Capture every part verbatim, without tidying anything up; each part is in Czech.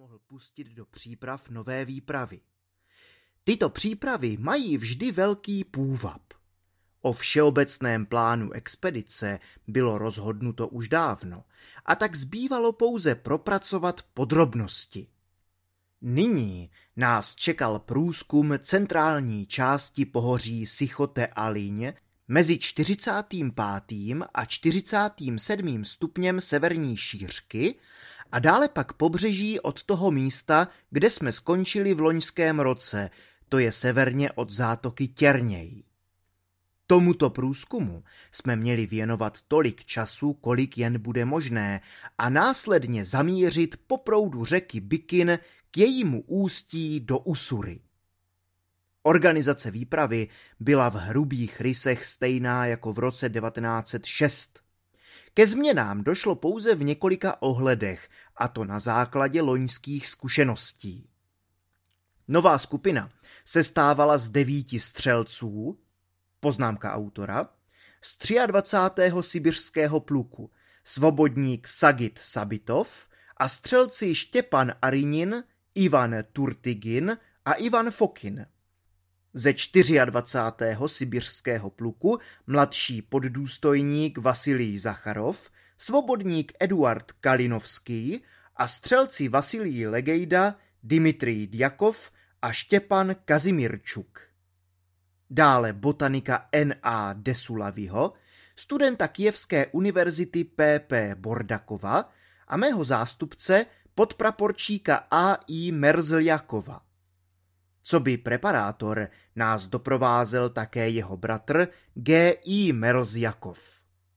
mohl pustit do příprav nové výpravy. Tyto přípravy mají vždy velký půvab. O všeobecném plánu expedice bylo rozhodnuto už dávno a tak zbývalo pouze propracovat podrobnosti. Nyní nás čekal průzkum centrální části pohoří Sichote Alin mezi čtyřicátým pátým a čtyřicátým sedmým stupněm severní šířky a dále pak pobřeží od toho místa, kde jsme skončili v loňském roce, to je severně od zátoky Těrněj. Tomuto průzkumu jsme měli věnovat tolik času, kolik jen bude možné, a následně zamířit po proudu řeky Bikin k jejímu ústí do Usury. Organizace výpravy byla v hrubých rysech stejná jako v roce devatenáct set šest. Ke změnám došlo pouze v několika ohledech, a to na základě loňských zkušeností. Nová skupina sestávala z devíti střelců, poznámka autora, z dvacátého třetího sibiřského pluku, svobodník Sagit Sabitov a střelci Štěpan Arinin, Ivan Turtigin a Ivan Fokin. Ze dvacátého čtvrtého sibiřského pluku mladší poddůstojník Vasilij Zacharov, svobodník Eduard Kalinovský a střelci Vasilij Legejda, Dimitrij Djakov a Štěpan Kazimírčuk. Dále botanika N A Desulaviho, studenta Kyjevské univerzity P P Bordakova a mého zástupce podpraporčíka A I Merzljakova. Coby preparátor nás doprovázel také jeho bratr G I Merzljakov.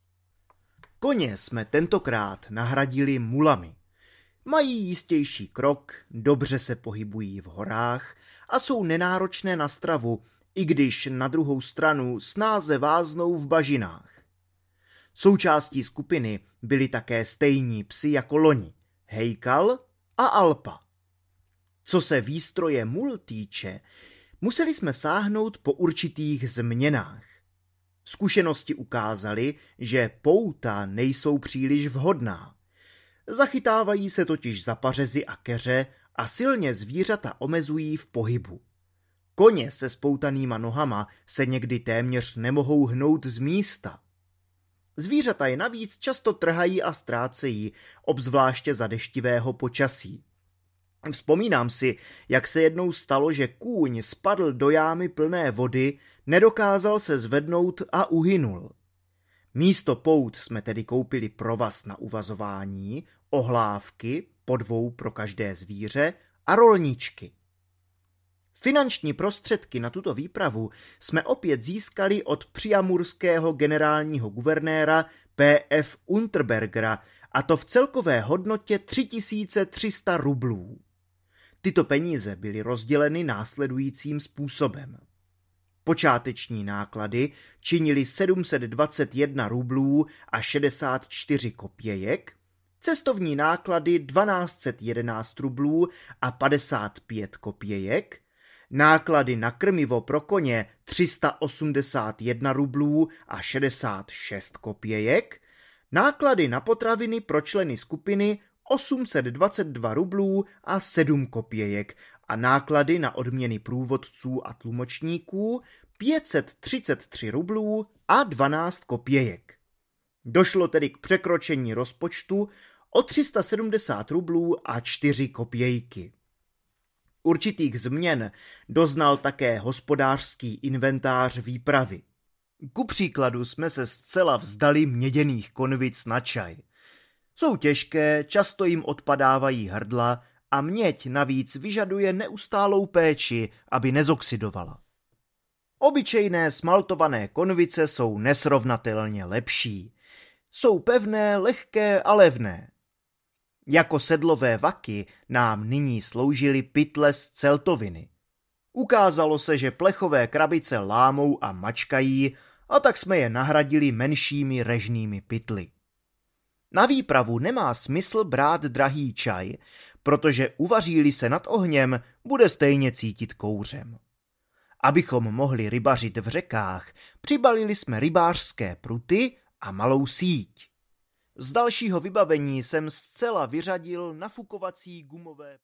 Koně jsme tentokrát nahradili mulami. Mají jistější krok, dobře se pohybují v horách a jsou nenáročné na stravu, i když na druhou stranu snáze váznou v bažinách. Součástí skupiny byli také stejní psi jako loni, Hejkal a Alpa. Co se výstroje mul týče, museli jsme sáhnout po určitých změnách. Zkušenosti ukázaly, že pouta nejsou příliš vhodná. Zachytávají se totiž za pařezy a keře a silně zvířata omezují v pohybu. Koně se spoutanýma nohama se někdy téměř nemohou hnout z místa. Zvířata je navíc často trhají a ztrácejí, obzvláště za deštivého počasí. Vzpomínám si, jak se jednou stalo, že kůň spadl do jámy plné vody, nedokázal se zvednout a uhynul. Místo pout jsme tedy koupili provaz na uvazování, ohlávky, po dvou pro každé zvíře a rolničky. Finanční prostředky na tuto výpravu jsme opět získali od přiamurského generálního guvernéra P F Unterbergera, a to v celkové hodnotě tři tisíce tři sta rublů. Tyto peníze byly rozděleny následujícím způsobem. Počáteční náklady činily sedm set dvacet jedna rublů a šedesát čtyři kopějek, cestovní náklady tisíc dvě stě jedenáct rublů a padesát pět kopějek, náklady na krmivo pro koně tři sta osmdesát jedna rublů a šedesát šest kopějek, náklady na potraviny pro členy skupiny osm set dvacet dva rublů a sedm kopějek a náklady na odměny průvodců a tlumočníků pět set třicet tři rublů a dvanáct kopějek. Došlo tedy k překročení rozpočtu o tři sta sedmdesát rublů a čtyři kopějky. Určitých změn doznal také hospodářský inventář výpravy. Ku příkladu jsme se zcela vzdali měděných konvic na čaj. Jsou těžké, často jim odpadávají hrdla a měď navíc vyžaduje neustálou péči, aby nezoxidovala. Obyčejné smaltované konvice jsou nesrovnatelně lepší. Jsou pevné, lehké a levné. Jako sedlové vaky nám nyní sloužily pytle z celtoviny. Ukázalo se, že plechové krabice lámou a mačkají, a tak jsme je nahradili menšími režnými pytly. Na výpravu nemá smysl brát drahý čaj, protože uvaří-li se nad ohněm, bude stejně cítit kouřem. Abychom mohli rybařit v řekách, přibalili jsme rybářské pruty a malou síť. Z dalšího vybavení jsem zcela vyřadil nafukovací gumové